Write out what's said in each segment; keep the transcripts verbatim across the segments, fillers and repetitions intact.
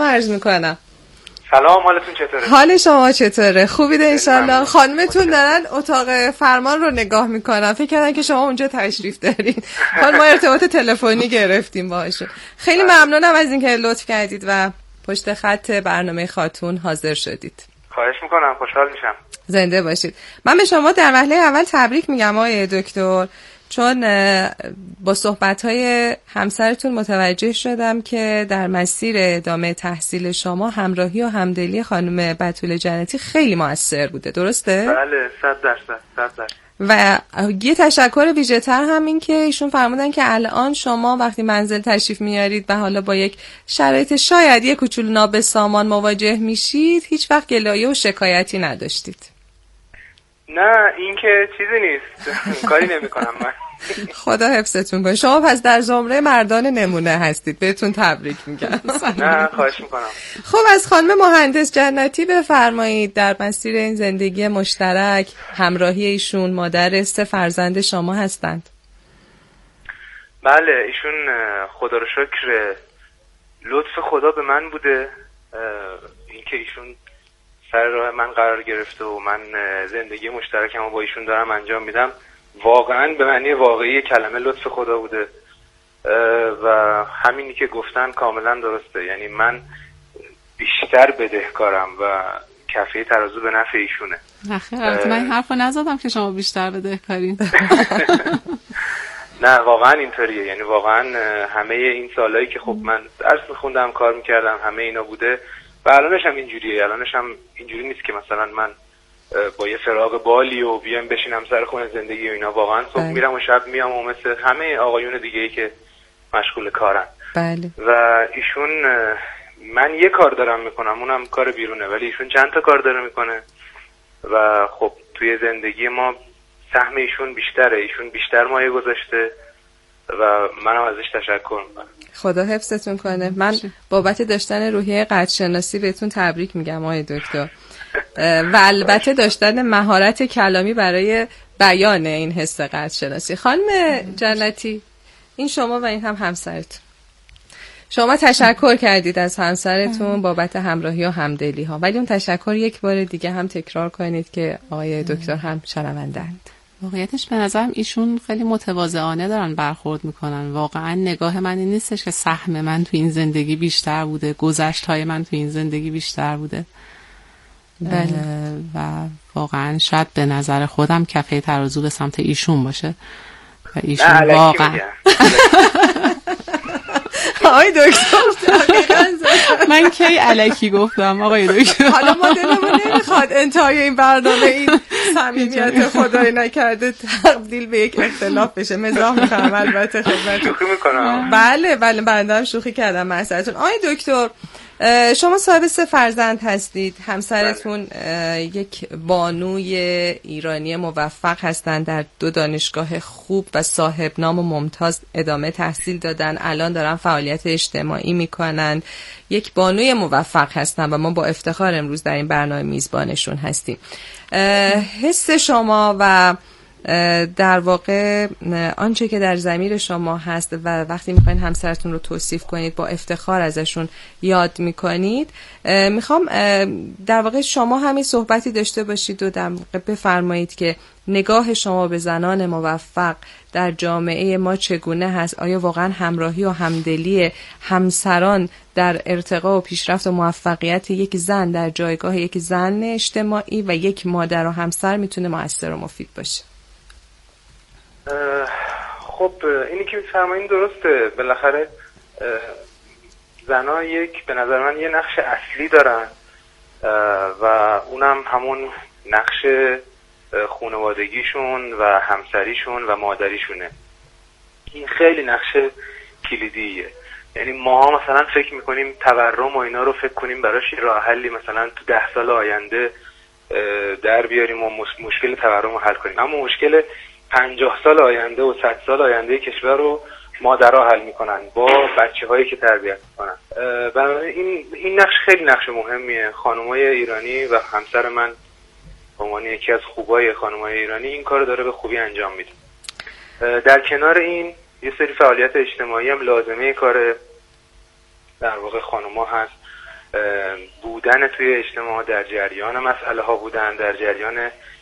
عرض میکنم. سلام، حالتون چطوره؟ حال شما چطوره؟ خوبید انشالله. خانمتون دارن اتاق فرمان رو نگاه میکنن، فکر کردن که شما اونجا تشریف دارین. حالا ما ارتباط تلفنی گرفتیم باهاشون. خیلی ممنونم از اینکه لطف کردید و پشت خط برنامه خاتون حاضر شدید. خواهش میکنم، خوشحال میشم. زنده باشید. من به شما در مرحله اول تبریک میگم آقای دکتر، چون با صحبت‌های همسرتون متوجه شدم که در مسیر ادامه تحصیل شما همراهی و همدلی خانم بتول جنتی خیلی موثر بوده، درسته؟ بله، صد درصد صد درصد. و یه تشکر ویژه‌تر هم این که ایشون فرمودن که الان شما وقتی منزل تشریف میارید و حالا با یک شرایط شاید یک کوچولو نابسامان مواجه میشید، هیچ وقت گلایه و شکایتی نداشتید. نه، این که چیزی نیست. کاری نمی‌کنم من. خدا حفظتون کنه. شما پس در زمره مردان نمونه هستید. بهتون تبریک میگم. نه، خواهش میکنم. خب از خانم مهندس جنتی بفرمایید در مسیر این زندگی مشترک همراهی ایشون مادر سه فرزند شما هستند. بله، ایشون خدا رو شکر لطف خدا به من بوده، اینکه ایشون سر راه من قرار گرفته و من زندگی مشترکم رو با ایشون دارم انجام میدم. واقعا به معنی واقعی کلمه لطف خدا بوده و همینی که گفتن کاملا درسته. یعنی من بیشتر بدهکارم و کفه ترازو به نفع ایشونه. نخیر، البته من این حرف رو نزدم که شما بیشتر بدهکارین. نه، واقعا اینطوریه. یعنی واقعا همه این سالایی که خب من درس میخوندم، کار میکردم، همه اینا بوده و الانش هم اینجوریه. الانش هم اینجوری نیست که مثلا من با یه فراغ بالی و بیام بشینم سر خونه زندگی و اینا. واقعا صبح میرم و شب میام و مثل همه آقایون دیگه ای که مشغول کارن. بله. و ایشون، من یه کار دارم میکنم، اونم کار بیرونه، ولی ایشون چند تا کار داره میکنه و خب توی زندگی ما سهم ایشون بیشتره. ایشون بیشتر مایه گذاشته و منم ازش تشکر میکنم. خدا حفظتون کنه. من بابت داشتن روحیه قدرشناسی بهتون تبریک میگم آقای دکتر و البته داشتن مهارت کلامی برای بیان این حس قدرشناسی. خانم جنتی، این شما و این هم همسرتون. شما تشکر کردید از همسرتون بابت همراهی و همدلی ها، ولی اون تشکر یک بار دیگه هم تکرار کنید که آقای دکتر هم شنوندند. واقعیتش به نظرم ایشون خیلی متواضعانه دارن برخورد میکنن. واقعا نگاه من این نیستش که سهم من تو این زندگی بیشتر بوده، گذشت های من تو این زندگی بیشتر بوده. بله. و واقعا شاید به نظر خودم کفه ترازو به سمت ایشون باشه و ایشون واقعا آقای دکتر من کی الکی گفتم آقای دکتر؟ حالا ما دلمون نمیخواد انتهای این برنامه این صمیمیت خدای نکرده تبدیل به یک اختلاف بشه. مزاح میکنم البته خدمتتون. شوخی میکنم. بله بله بنده هم شوخی کردم مسئله‌تون. آقای دکتر، شما صاحب سه فرزند هستید. همسرتون یک بانوی ایرانی موفق هستند، در دو دانشگاه خوب و صاحب نام و ممتاز ادامه تحصیل دادن، الان دارن فعالیت اجتماعی میکنن، یک بانوی موفق هستن و ما با افتخار امروز در این برنامه میزبانشون هستیم. حس شما و در واقع آنچه که در ضمیر شما هست و وقتی میخواین همسرتون رو توصیف کنید با افتخار ازشون یاد میکنید، میخوام در واقع شما همین صحبتی داشته باشید و در واقع بفرمایید که نگاه شما به زنان موفق در جامعه ما چگونه هست؟ آیا واقعا همراهی و همدلی همسران در ارتقا و پیشرفت و موفقیت یک زن در جایگاه یک زن اجتماعی و یک مادر و همسر میتونه مؤثر و مفید باشه؟ خب اینی که میفرمایین درسته. بالاخره زنها یک به نظر من یه نقش اصلی دارن و اونم همون نقش خانوادگیشون و همسریشون و مادریشونه. این خیلی نقش کلیدیه. یعنی ما مثلا فکر میکنیم تورم و اینا رو فکر کنیم براش راه حلی مثلا تو ده سال آینده در بیاریم و مشکل تورم رو حل کنیم، اما مشکل پنجاه سال آینده و صد سال آینده کشور رو مادرها حل میکنن با بچه هایی که تربیت میکنن. بنابراین این این نقش خیلی نقش مهمیه. خانمای ایرانی و همسر من به عنوان یکی از خوبای خانمای ایرانی این کار داره به خوبی انجام میده. در کنار این یه سری فعالیت اجتماعی هم لازمه کار در واقع خانم‌ها هست. بودن توی اجتماع، در جریان مسئله ها بودن، در جریان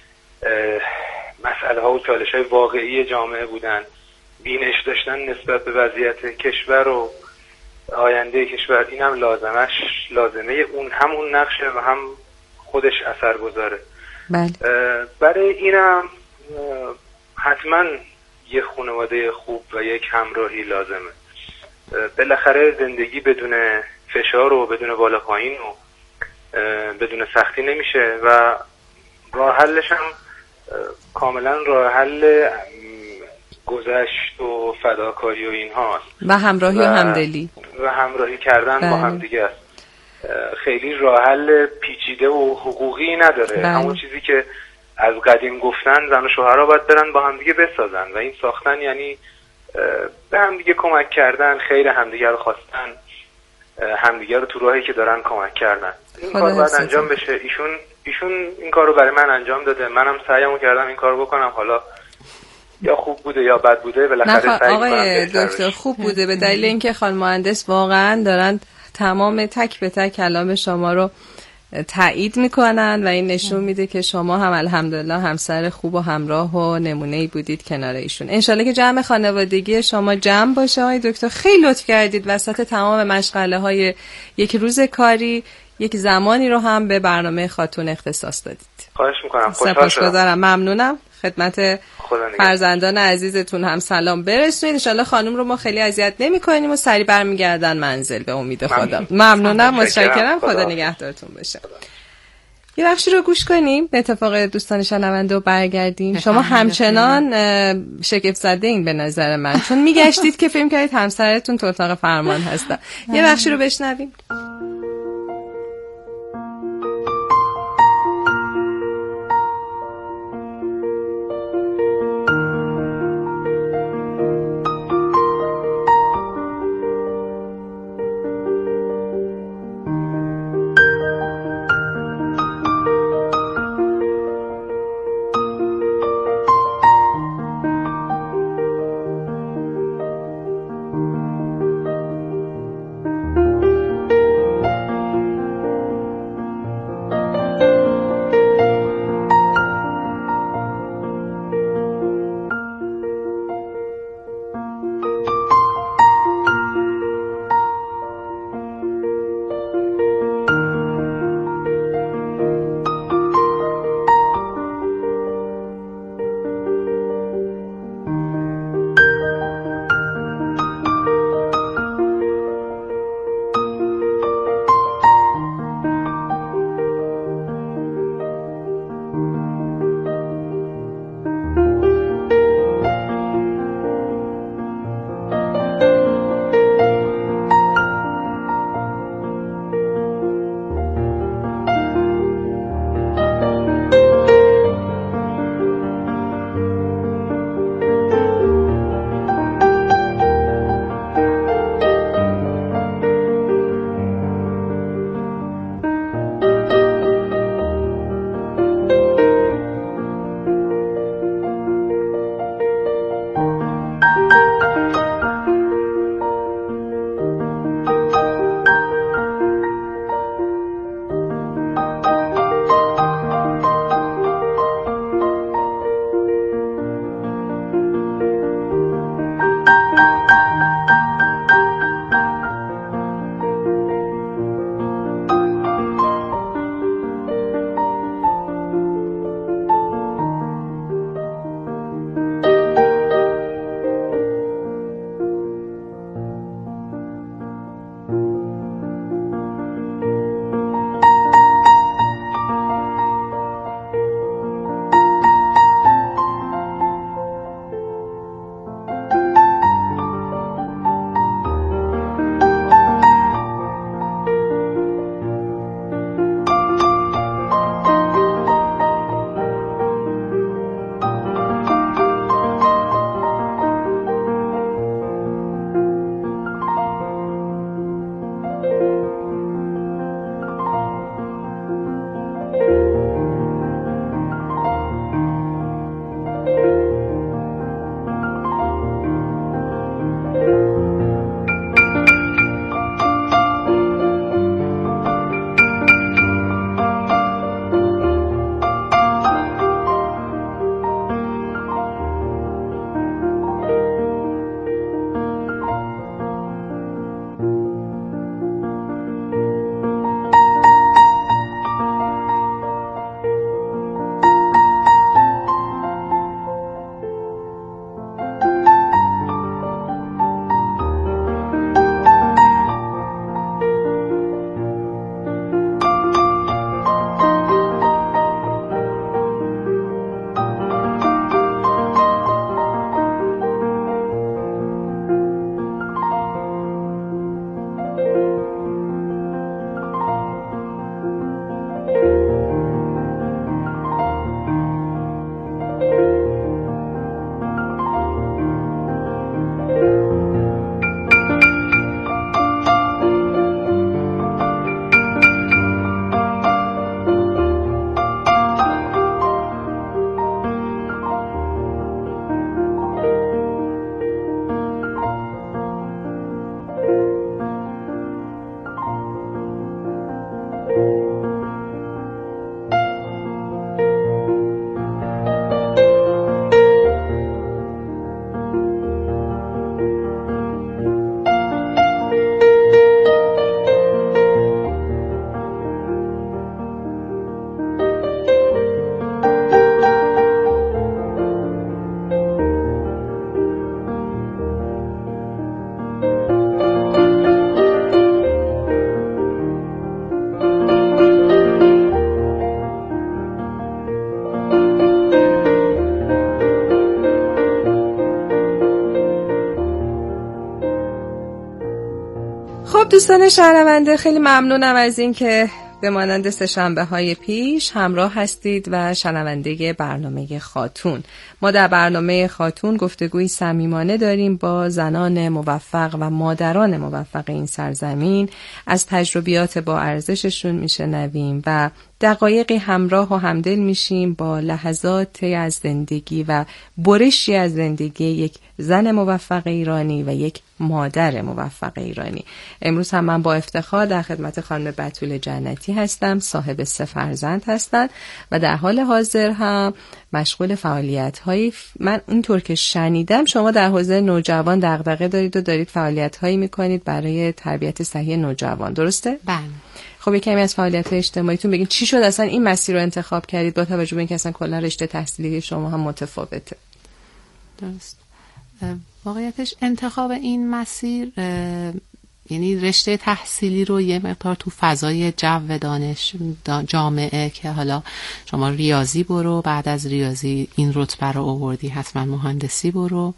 مسئله ها و چالش های واقعی جامعه بودن، بینش داشتن نسبت به وضعیت کشور و آینده کشور، این هم لازمش لازمه اون همون نقشه و هم خودش اثر گذاره. بله. برای اینم حتما یه خانواده خوب و یک همراهی لازمه. بالاخره زندگی بدون فشار و بدون بالا پایین و بدون سختی نمیشه و راه حلش هم کاملا راه حل گذشت و فداکاری و این هاست و همراهی و, و همدلی و همراهی کردن بله. با هم دیگه است. خیلی راه حل پیچیده و حقوقی نداره. بله. همون چیزی که از قدیم گفتن زن و شوهرها باید برن با هم دیگه بسازن و این ساختن یعنی به هم دیگه کمک کردن، خیر همدیگه رو خواستن، همدیگه رو تو راهی که دارن کمک کردن. این کار باید انجام بشه. ایشون ایشون این کار رو برای من انجام داده، منم سعیمو کردم این کار رو بکنم. حالا یا خوب بوده یا بد بوده، بالاخره سعی می‌کنم. آقای دکتر خوب بوده به دلیل اینکه خانم مهندس واقعا دارن تمام تک به تک کلام شما رو تایید میکنن و این نشون میده که شما هم الحمدلله همسر خوب و همراه و نمونه‌ای بودید کنار ایشون. انشالله که جمع خانوادگی شما جمع باشه. آقای دکتر خیلی لطف کردید وسط تمام مشغله های یک روز کاری یک زمانی رو هم به برنامه خاتون اختصاص دادید. خواهش میکنم. سپاسگزارم. ممنونم. خدمت فرزندان عزیزتون هم سلام برسونید. انشالله خانم رو ما خیلی اذیت نمی‌کنیم و سری برمیگردن منزل به امید خدا. ممنونم. متشکرم. خدا نگهدارتون باشه. یه بخشی رو گوش کنیم به اتفاق دوستان شنونده و برگردیم. شما همچنان شگفت زده این به نظر من، چون میگشتید که فکر کردید همسرتون تو اتاق فرمان هستن. یه بخشی رو بشنویم. دوستان شنونده، خیلی ممنونم از این که به مانند سه شنبه های پیش همراه هستید و شنونده برنامه خاتون. ما در برنامه خاتون گفتگوی صمیمانه داریم با زنان موفق و مادران موفق این سرزمین. از تجربیات با ارزششون میشنویم و دقایقی همراه و همدل میشیم با لحظاتی از زندگی و برشی از زندگی یک زن موفق ایرانی و یک مادر موفق ایرانی. امروز هم من با افتخار در خدمت خانم بتول جنتی هستم، صاحب سه فرزند هستند و در حال حاضر هم مشغول فعالیت هایی. من اینطور که شنیدم شما در حوزه نوجوان دغدغه دارید و دارید فعالیت هایی میکنید برای تربیت صحیح نوجوان، درسته؟ بله. خب یک کمی از فعالیت اجتماعیتون بگین، چی شد اصلا این مسیر رو انتخاب کردید با توجه به اینکه اصلا کلا رشته تحصیلی شما هم متفاوته؟ درست. واقعیتش انتخاب این مسیر یعنی رشته تحصیلی رو یه مقدار تو فضای جو دانش جامعه که حالا شما ریاضی برو، بعد از ریاضی این رتبه رو آوردی حتما مهندسی برو،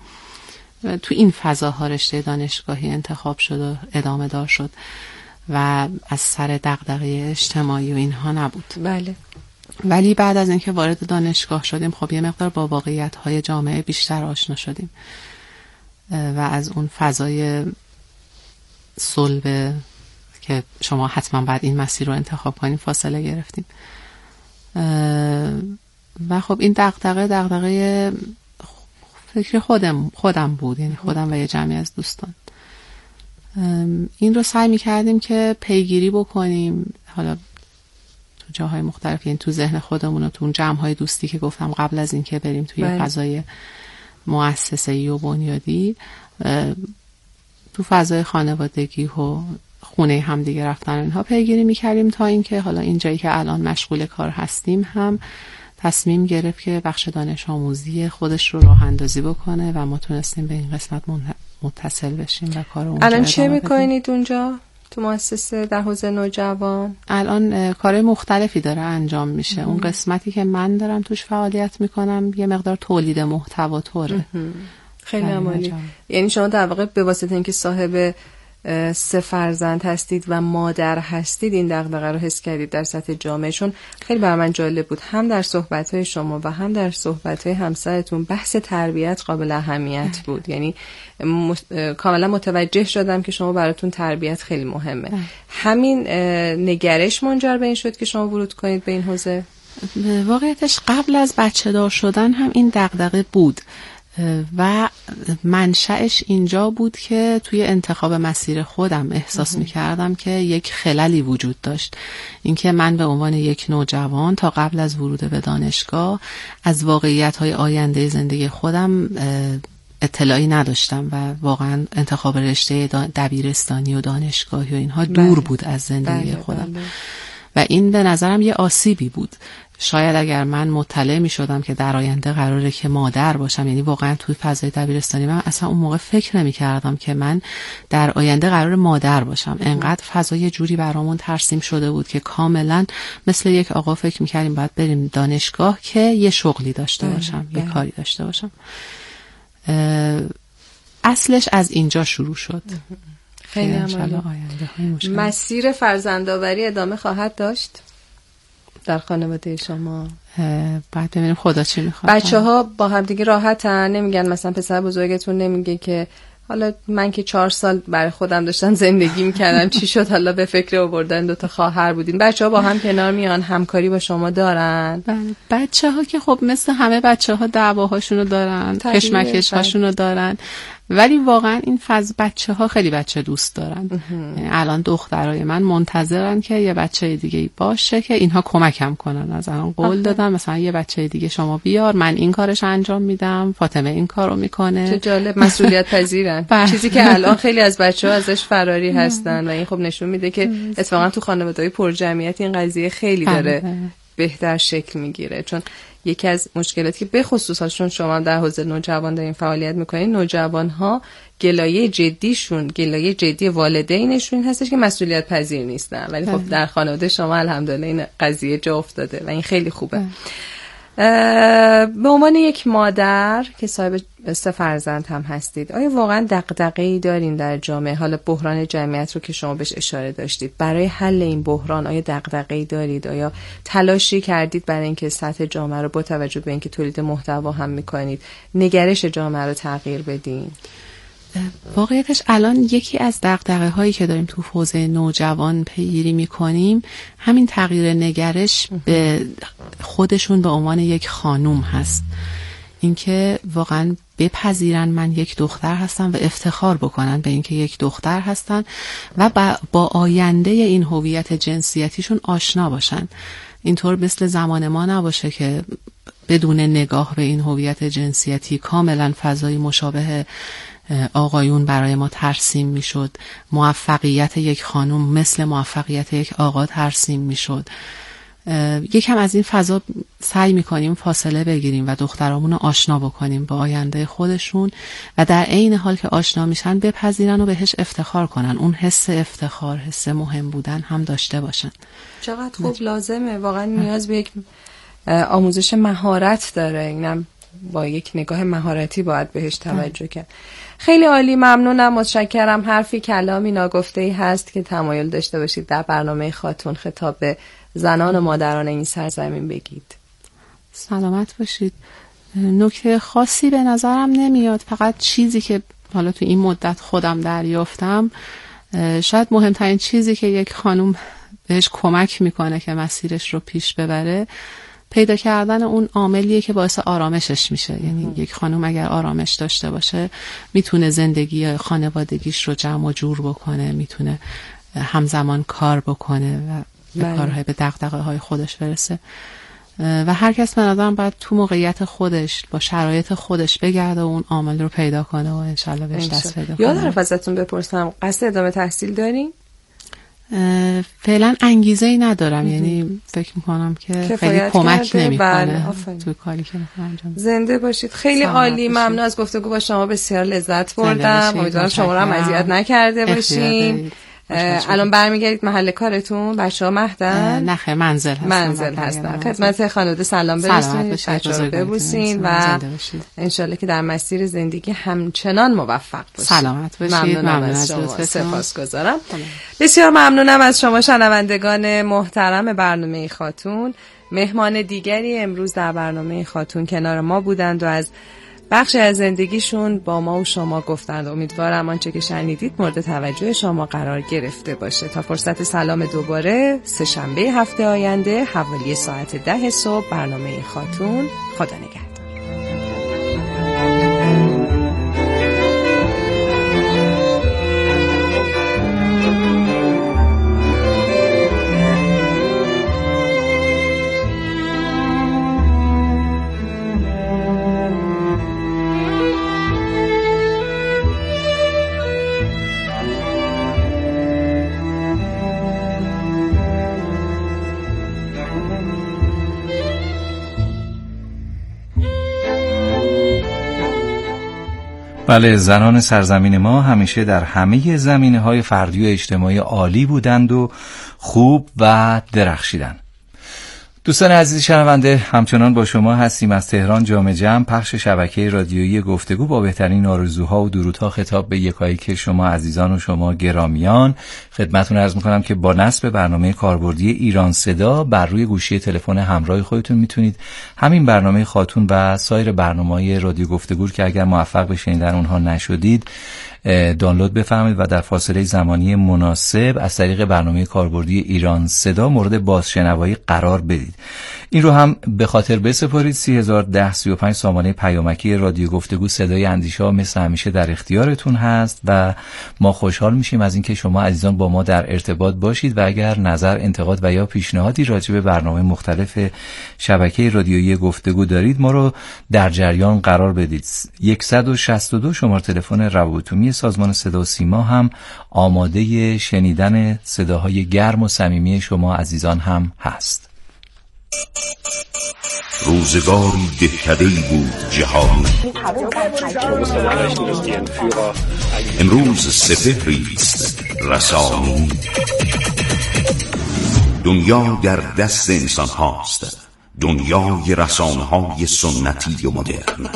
تو این فضاها رشته دانشگاهی انتخاب شد و ادامه دار شد و از سر دغدغه اجتماعی و اینها نبود. بله. ولی بعد از اینکه وارد دانشگاه شدیم خب یه مقدار با واقعیت‌های جامعه بیشتر آشنا شدیم و از اون فضای صلب که شما حتما بعد این مسیر رو انتخاب کنیم فاصله گرفتیم و خب این دغدغه دغدغه فکر خودم خودم بود، یعنی خودم و یه جمعی از دوستان. این رو سعی می‌کردیم که پیگیری بکنیم، حالا تو جاهای مختلف، یعنی تو ذهن خودمون و تو اون جمع‌های دوستی که گفتم قبل از این که بریم توی بله. فضای مؤسسه‌ای و بنیادی، تو فضای خانوادگی و خونه هم دیگه رفتن اینها پیگیری می‌کردیم تا اینکه حالا اینجایی که الان مشغول کار هستیم هم تصمیم گرفت که بخش دانش آموزی خودش رو راه اندازی بکنه و ما تونستیم به این قسمت متصل بشیم و کار اونجا الان چه میکنید اونجا تو مؤسسه در حوزه نوجوان؟ الان کار مختلفی داره انجام میشه. اون قسمتی که من دارم توش فعالیت میکنم یه مقدار تولید محتوا طوره. خیلی عالی. یعنی شما در واقع به واسطه اینکه صاحب سه فرزند هستید و مادر هستید این دغدغه رو حس کردید در سطح جامعه. چون خیلی بر من جالب بود هم در صحبت‌های شما و هم در صحبت‌های همسرتون بحث تربیت قابل اهمیت بود. یعنی م... کاملا متوجه شدم که شما براتون تربیت خیلی مهمه. همین نگرش منجر به این شد که شما ورود کنید به این حوزه؟ واقعیتش قبل از بچه دار شدن هم این دغدغه بود و منشأش اینجا بود که توی انتخاب مسیر خودم احساس می‌کردم که یک خللی وجود داشت. اینکه من به عنوان یک نوجوان تا قبل از ورود به دانشگاه از واقعیت‌های آینده زندگی خودم اطلاعی نداشتم و واقعا انتخاب رشته دبیرستانی و دانشگاهی و اینها دور بود از زندگی بله، خودم. بله. و این به نظرم یه آسیبی بود. شاید اگر من مطلع می شدم که در آینده قراره که مادر باشم، یعنی واقعا توی فضای دبیرستانی من اصلا اون موقع فکر نمی کردم که من در آینده قراره مادر باشم. انقدر فضای جوری برامون ترسیم شده بود که کاملا مثل یک آقا فکر می کردیم باید بریم دانشگاه که یه شغلی داشته باشم، یه کاری داشته باشم. اصلش از اینجا شروع شد. خیلی عالی. مسیر فرزندآوری ادامه خواهد داشت در خانواده شما؟ بعد ببینیم خدا چی میخواد. بچه ها با هم دیگه راحتن؟ نمیگن مثلا پسر بزرگتون نمیگه که حالا من که چهار سال برای خودم داشتم زندگی میکردم چی شد حالا به فکر آوردن دوتا خواهر بودین؟ بچه ها با هم کنار میان، همکاری با شما دارن؟ بچه ها که خب مثل همه بچه ها دعواهاشونو دارن، کشمکش هاشونو دارن، ولی واقعا این فاز بچه ها خیلی بچه دوست دارن. یعنی الان دخترای من منتظرن که یه بچه دیگه باشه که اینها کمکم کنن. از الان قول دادن مثلا یه بچه دیگه شما بیار، من این کارش انجام میدم، فاطمه این کارو میکنه. چه جالب، مسئولیت پذیرن. چیزی که الان خیلی از بچه‌ها ازش فراری هستن و این خب نشون میده که اتفاقا تو خانواده‌های پرجمعیت این قضیه خیلی داره بهتر شکل میگیره. چون یکی از مشکلاتی که به خصوص چون شما در حوزه نوجوان دارین فعالیت میکنین، نوجوان‌ها گلایه جدیشون، گلایه جدی والدینشون هستش که مسئولیت پذیر نیستن. ولی خب در خانواده شما الحمدلله این قضیه جا افتاده و این خیلی خوبه. به عنوان یک مادر که صاحب سه فرزند هم هستید، آیا واقعا دغدغه‌ای دارین در جامعه، حالا بحران جمعیت رو که شما بهش اشاره داشتید، برای حل این بحران آیا دغدغه‌ای دارید؟ آیا تلاشی کردید برای اینکه سطح جامعه رو با توجه به اینکه تولید محتوا هم میکنید نگرش جامعه رو تغییر بدین؟ واقعیتش الان یکی از دغدغه هایی که داریم تو حوزه نوجوان پیگیری میکنیم همین تغییر نگرش به خودشون به عنوان یک خانوم هست. اینکه واقعا بپذیرن من یک دختر هستم و افتخار بکنن به اینکه یک دختر هستن و با آینده این هویت جنسیتیشون آشنا باشن. اینطور مثل زمان ما نباشه که بدون نگاه به این هویت جنسیتی کاملا فضای مشابه آقایون برای ما ترسیم میشد، موفقیت یک خانم مثل موفقیت یک آقا ترسیم میشد. یکم از این فضا سعی میکنیم فاصله بگیریم و دخترامون رو آشنا بکنیم با آینده خودشون و در عین حال که آشنا میشن بپذیرن و بهش افتخار کنن. اون حس افتخار، حس مهم بودن هم داشته باشن. چقدر خوب، لازمه. واقعا نیاز به یک آموزش مهارت داره. اینم با یک نگاه مهارتی باید بهش توجه کرد. خیلی عالی، ممنونم، متشکرم. حرفی کلامی ناگفته‌ای هست که تمایل داشته باشید در برنامه خاتون خطاب به زنان و مادران این سرزمین بگید؟ سلامت باشید. نکته خاصی به نظرم نمیاد، فقط چیزی که حالا تو این مدت خودم دریافتم، شاید مهمترین چیزی که یک خانم بهش کمک میکنه که مسیرش رو پیش ببره پیدا کردن اون عاملیه که باعث آرامشش میشه. یعنی یک خانم اگر آرامش داشته باشه میتونه زندگی خانوادگیش رو جمع و جور بکنه، میتونه همزمان کار بکنه و به کارهای به دغدغه‌های خودش برسه. و هر کس به نظرم باید تو موقعیت خودش با شرایط خودش بگرده و اون عامل رو پیدا کنه و انشالله بهش دست پیدا کنه. یادم رفت ازتون بپرسم، قصد ادامه تحصیل دارین؟ فعلا انگیزه ای ندارم. یعنی فکر میکنم که خیلی کمک نمیکنه تو کاری که انجام. زنده باشید. خیلی عالی، ممنون از گفتگو با شما، بسیار لذت بردم. امیدوارم شما رو هم اذیت نکرده باشیم. الان برمیگردید محل کارتون؟ بچه‌ها مهدن؟ نه خیر، منزل هستن. منزل هستن. خدمت خانواده سلام برسونید، بچه‌ها رو ببوسین و انشالله که در مسیر زندگی همچنان موفق باشید. سلامت باشید. ممنونم از شما، سپاسگزارم. بسیار ممنونم از شما شنوندگان محترم برنامه خاتون. مهمان دیگری امروز در برنامه خاتون کنار ما بودند و از بخشی از زندگیشون با ما و شما گفتند. امیدوارم آنچه که شنیدید مورد توجه شما قرار گرفته باشه. تا فرصت سلام دوباره سه شنبه هفته آینده حوالی ساعت ده صبح برنامه خاتون. خدا نگهدار. بله، زنان سرزمین ما همیشه در همه زمینه‌های فردی و اجتماعی عالی بودند و خوب و درخشیدند. دوستان عزیز شنونده، همچنان با شما هستیم از تهران جام جم، پخش شبکه رادیویی گفتگو با بهترین آرزوها و درودها خطاب به یکایک شما عزیزان و شما گرامیان. خدمتتون عرض می‌کنم که با نصب برنامه کاربردی ایران صدا بر روی گوشی تلفن همراه خودتون میتونید همین برنامه خاتون و سایر برنامه‌های رادیو گفتگو که اگر موفق به شنیدن اونها نشدید دانلود بفرمایید و در فاصله زمانی مناسب از طریق برنامه کاربردی ایران صدا مورد بازشنوایی قرار بدید. این رو هم به خاطر بسپارید. سی هزار و ده سی و پنج سامانه پیامکی رادیو گفتگو صدای اندیشه ها مثل همیشه در اختیارتون هست و ما خوشحال میشیم از اینکه شما عزیزان با ما در ارتباط باشید و اگر نظر، انتقاد و یا پیشنهادی راجع به برنامه مختلف شبکه رادیویی گفتگو دارید ما رو در جریان قرار بدید. صد و شصت و دو شماره تلفن روابط عمومی سازمان صدا و سیما هم آماده شنیدن صداهای گرم و صمیمی شما عزیزان هم هست. روزگاری دهکده‌ای بود جهان، امروز سپهری است رسانی. دنیا در دست انسان هاست، دنیای رسانه های سنتی و مدرن.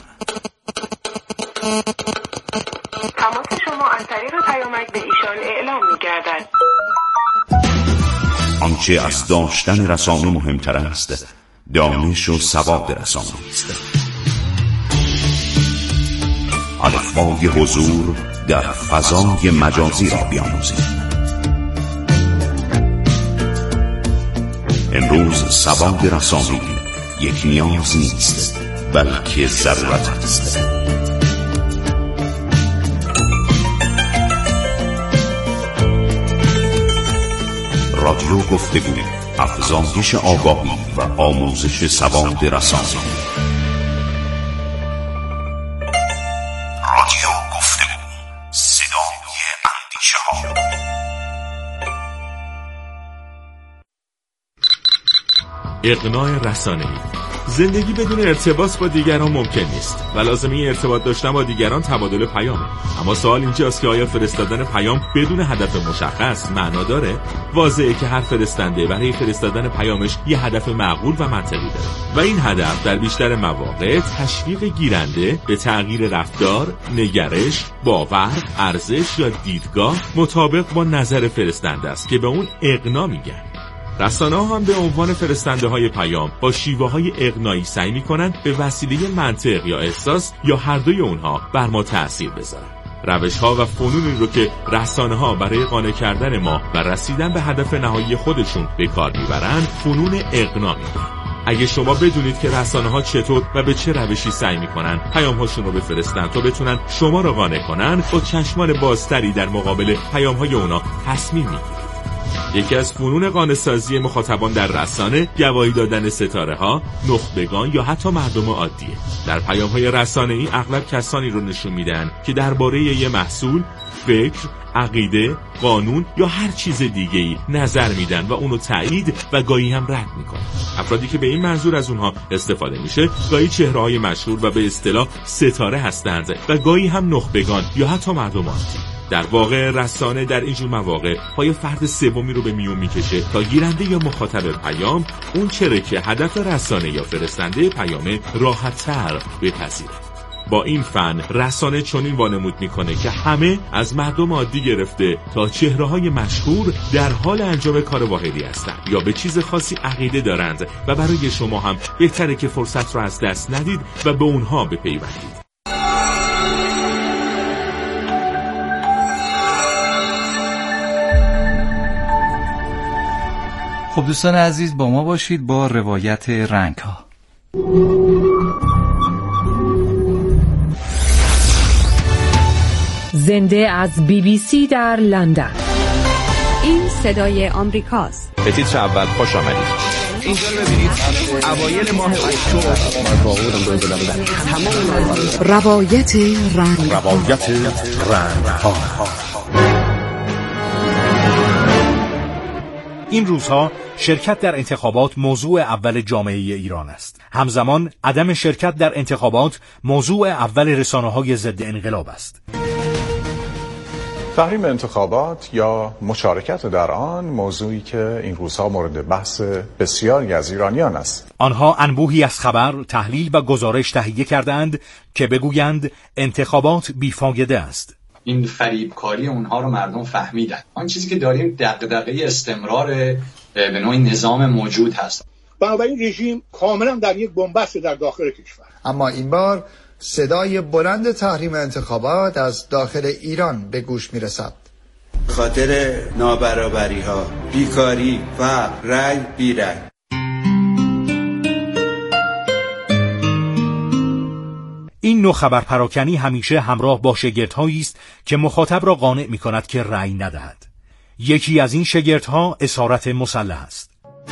تماس شما از طریق پیامک به ایشان اعلام می‌گردد. آنچه از داشتن رسانه مهمتر است دانش و سواد رسانه است. الفبای حضور در فضای مجازی را بیاموزید. امروز سواد رسانه یک نیاز نیست بلکه ضرورت است. رادیو گفتگو، افزایش آگاهی و آموزش سواد رسانه‌ای. رادیو گفتگو، صدای اندیشه ها. اقناع رسانه‌ای. زندگی بدون ارتباط با دیگران ممکن نیست و لازمه ارتباط داشتن با دیگران تبادل پیامه. اما سوال اینجاست که آیا فرستادن پیام بدون هدف مشخص معنا داره؟ واضحه که هر فرستنده برای فرستادن پیامش یه هدف معقول و منطقی داره و این هدف در بیشتر مواقع تشویق گیرنده به تغییر رفتار، نگرش، باور، ارزش یا دیدگاه مطابق با نظر فرستنده است که به اون اقناع میگن. رسانه‌ها هم به عنوان فرستنده های پیام با شیوه های اقناعی سعی می‌کنند به وسیله منطق یا احساس یا هر دوی اونها بر ما تأثیر بذارن. روش‌ها و فنونی رو که رسانه‌ها برای قانع کردن ما و رسیدن به هدف نهایی خودشون به کار میبرن فنون اقناع میگن. اگه شما بدونید که رسانه‌ها چطور و به چه روشی سعی می‌کنن پیام‌هاشون رو بفرستن تا بتونن شما رو قانع کنن، با چشمان بازتری در مقابل پیام‌های اونا تصمیم می‌گیرید. یکی از فنون قانع‌سازی مخاطبان در رسانه گواهی دادن ستاره‌ها، نخبگان یا حتی مردم عادیه. در پیام‌های رسانه‌ای اغلب کسانی رو نشون میدن که درباره یه محصول، فکر، عقیده، قانون یا هر چیز دیگه‌ای نظر میدن و اونو تایید و گاهی هم رد میکنن. افرادی که به این منظور از اونها استفاده میشه گاهی چهره‌های مشهور و به اصطلاح ستاره هستند و گاهی هم نخبگان یا حتی مردم عادی. در واقع رسانه در اینجور مواقع پای فرد سومی رو به میون میکشه تا گیرنده یا مخاطب پیام اون چره که هدف رسانه یا فرستنده پیام راحت‌تر بپذیره. با این فن رسانه چنین وانمود میکنه که همه از مردم عادی گرفته تا چهره‌های مشهور در حال انجام کار واحدی هستند یا به چیز خاصی عقیده دارند و برای شما هم بهتره که فرصت رو از دست ندید و به اونها بپیوندید. خب دوستان عزیز با ما باشید با روایت رنگ ها. زنده از بی بی سی در لندن. این صدای آمریکاست. به تیتر اول خوش آمدید. اینجا ببینید اوایل ماه اکتبر روایت رنگ روایت رنگ ها. این روزها شرکت در انتخابات موضوع اول جامعه ایران است. همزمان عدم شرکت در انتخابات موضوع اول رسانه‌های ضد انقلاب است. تحریم انتخابات یا مشارکت در آن موضوعی که این روزها مورد بحث بسیاری از ایرانیان است. آنها انبوهی از خبر، تحلیل و گزارش تهیه کردند که بگویند انتخابات بیفایده است. این فریبکاری اونها رو مردم فهمیدن. آن چیزی که داریم دغدغه استمرار به نوعی نظام موجود هست. بنابراین رژیم کاملا در یک بنبست در داخل کشور. اما این بار صدای بلند تحریم انتخابات از داخل ایران به گوش میرسد. خاطر نابرابری ها، بیکاری و رای بی رای. این نوع خبر پراکنی همیشه همراه با شگردهایی است که مخاطب را قانع می‌کند که رأی ندهد. یکی از این شگردها اسارت مسلح است.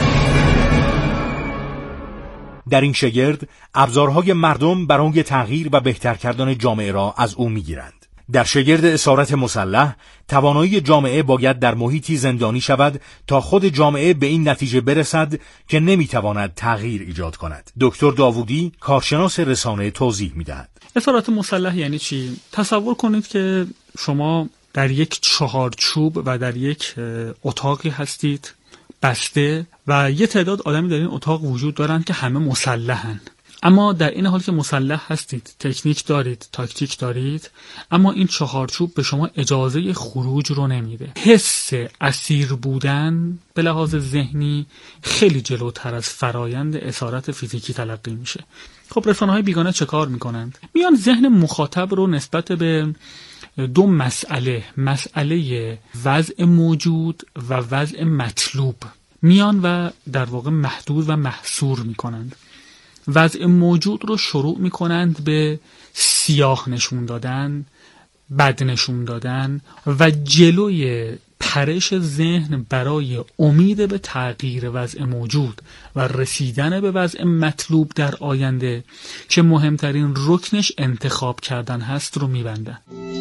در این شگرد ابزارهای مردم برای تغییر و بهتر کردن جامعه را از او می‌گیرند. در شگرد اسارت مسلح، توانایی جامعه باید در محیطی زندانی شود تا خود جامعه به این نتیجه برسد که نمیتواند تغییر ایجاد کند. دکتر داوودی، کارشناس رسانه، توضیح میدهد. اسارت مسلح یعنی چی؟ تصور کنید که شما در یک چهارچوب و در یک اتاقی هستید بسته و یه تعداد آدمی در این اتاق وجود دارند که همه مسلحن. اما در این حال که مسلح هستید، تکنیک دارید، تاکتیک دارید، اما این چهارچوب به شما اجازه خروج رو نمیده. حس اسیر بودن به لحاظ ذهنی خیلی جلوتر از فرایند اسارت فیزیکی تلقی میشه. خب رسانه‌های بیگانه چه کار میکنند؟ میان ذهن مخاطب رو نسبت به دو مسئله، مسئله وضع موجود و وضع مطلوب، میان و در واقع محدود و محصور میکنند. وضع موجود رو شروع میکنند به سیاه نشون دادن، بد نشون دادن و جلوی پرش ذهن برای امید به تغییر وضع موجود و رسیدن به وضع مطلوب در آینده که مهمترین رکنش انتخاب کردن هست رو میبندن.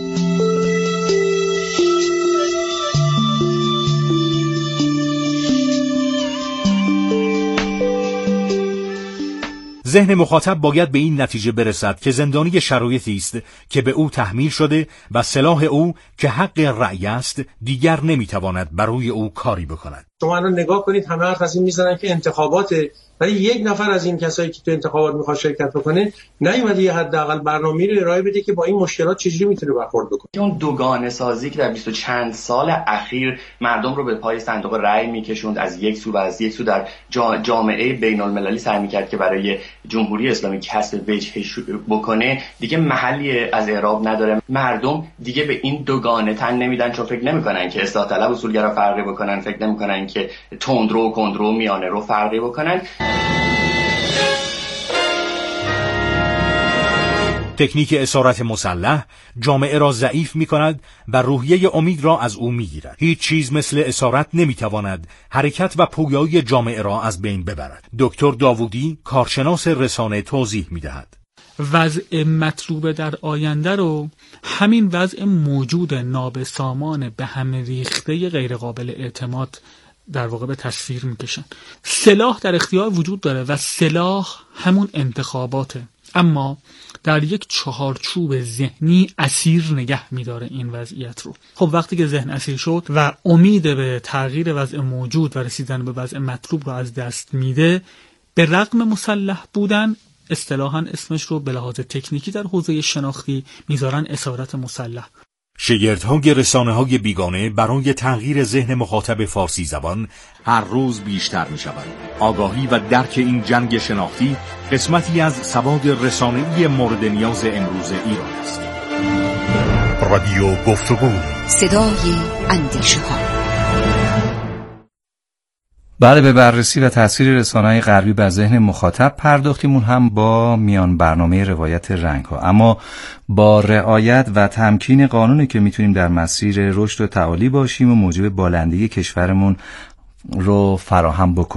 ذهن مخاطب باید به این نتیجه برسد که زندانی شرایطی است که به او تحمیل شده و سلاح او که حق رأی است دیگر نمیتواند برای او کاری بکند. شما الان نگاه کنید، همه حرف از این میزنن که انتخابات، ولی یک نفر از این کسایی که تو انتخابات میخواد شرکت بکنه نیومده یه حداقل برنامه‌ای رو ارائه بده که با این مشکلات چجوری میتونه برخورد بکنه. اون دوگانه سازی که در بیست و چند سال اخیر مردم رو به پای صندوق رأی میکشوند، از یک سو و از یک سو در جامعه بین‌المللی سعی میکرد که برای جمهوری اسلامی کسب وجه بکنه، دیگه محلی از اعراب نداره. مردم دیگه به این دوگانه تن نمیدن، چون فکر نمیکنن که اصلاح طلب اصولگرا فرقی بکنن، فکر نمیکنن که تندرو و کندرو میانه رو فرقی بکنن. تکنیک اسارت مسلح جامعه را ضعیف می کند و روحیه امید را از او می گیرد. هیچ چیز مثل اسارت نمی تواند حرکت و پویایی جامعه را از بین ببرد. دکتر داوودی، کارشناس رسانه، توضیح می دهد. وضع مطلوب در آینده رو همین وضع موجود نابسامان به هم ریخته غیر قابل اعتماد در واقع به تصویر میکشن. سلاح در اختیار وجود داره و سلاح همون انتخاباته، اما در یک چهارچوب ذهنی اسیر نگه میداره این وضعیت رو. خب وقتی که ذهن اسیر شد و امید به تغییر وضع موجود و رسیدن به وضع مطلوب رو از دست میده، به رغم مسلح بودن اصطلاحاً اسمش رو به لحاظ تکنیکی در حوزه شناختی میذارن اسارت مسلح. شگردهای رسانه‌های بیگانه برای تغییر ذهن مخاطب فارسی زبان هر روز بیشتر می‌شوند. آگاهی و درک این جنگ شناختی قسمتی از سواد رسانه‌ای مورد نیاز امروز ایران است. رادیو گفتگو، صدای اندیشه‌ها. بله، به بررسی و تاثیر رسانه‌های غربی بر ذهن مخاطب پرداختیمون هم با میان برنامه روایت رنگ‌ها، اما با رعایت و تمکین قانونی که میتونیم در مسیر رشد و تعالی باشیم و موجب بالندگی کشورمون رو فراهم بکنیم.